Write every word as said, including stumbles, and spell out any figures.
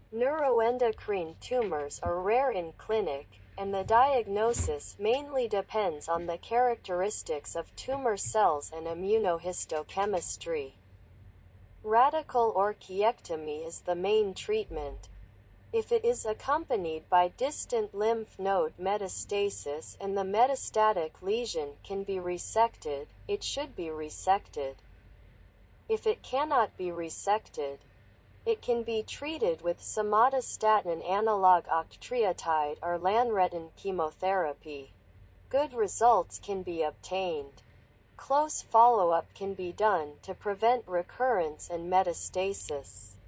Neuroendocrine tumors are rare in clinic, and the diagnosis mainly depends on the characteristics of tumor cells and immunohistochemistry. Radical orchiectomy is the main treatment. If it is accompanied by distant lymph node metastasis and the metastatic lesion can be resected, it should be resected. If it cannot be resected, it can be treated with somatostatin analog octreotide or lanretin chemotherapy. Good results can be obtained. Close follow-up can be done to prevent recurrence and metastasis.